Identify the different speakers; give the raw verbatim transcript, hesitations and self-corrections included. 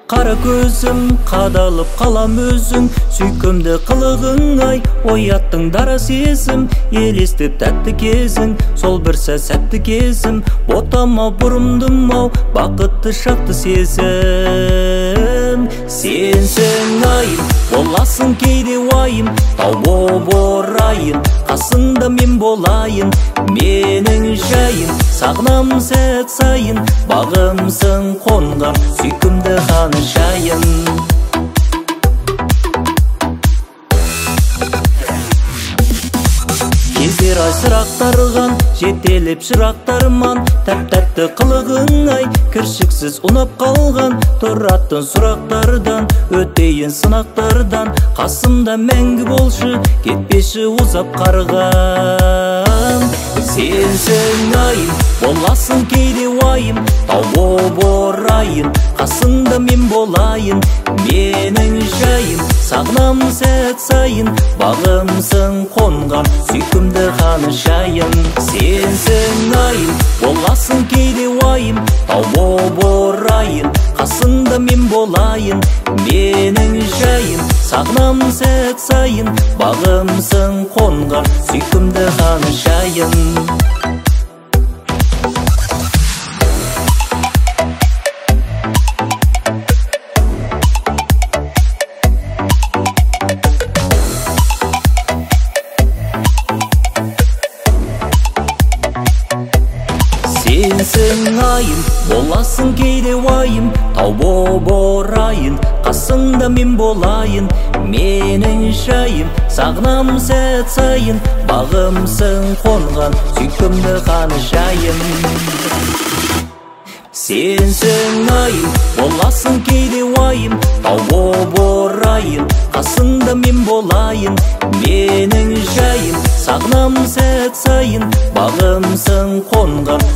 Speaker 1: Қара көзім қадалып қалам өзің, сүйкімді қылығың ай, ояттың дара сезім, елестеп тәтті кезің, сол бір сәтті кезім, ботама бұрымдым ау, бақытты шақты сезім. Сенсің айым, боласың кейде уайым, тау боп орайын, қасыңда мен болайын, менің жайым, сағынам сәт сайын, бағымсың қонған, сүйкімді қаншайым. Кездер ай сұрақтарған, жетелеп шырақтарман, тәп-тәтті қылығың ай, кіршіксіз ұнап қалған, тұратын сұрақтардан, өтейін сынақтардан, қасымда мәңгі болшы, кетпеші ұзап қарған. Сенсің айым, боласың кейде уайым, тау боп орайын, қасыңда мен болайын, менің жайым, сағынам сәт сайын, бағымсың қонған, сүйкімді қаншайым. Сенсің айым, боласың кейде уайым, тау боп орайын, қасыңда мен болайын, менің жайым, сағынам сәт сайын, бағымсың қонған, сүйкімді қаншайым. Сенсің айым, боласың кейде уайым, тау боп орайын, қасыңда мен болайын, менің жайым, сағынам сәт сайын, бағымсың қонған, сүйкімді қаншайым. Сенсің айым, боласың кейде уайым, тау боп орайын, қасыңда мен болайын, менің жайым, сағынам сәт сайын, бағымсың қонған,